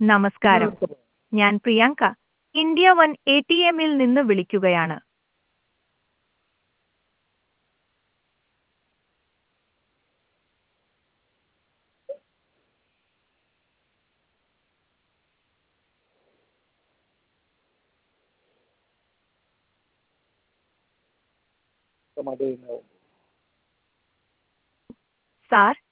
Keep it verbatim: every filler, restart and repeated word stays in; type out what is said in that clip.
നമസ്കാരം, ഞാൻ Priyanka India one A T എമ്മിൽ നിന്ന് വിളിക്കുകയാണ്. സാർ,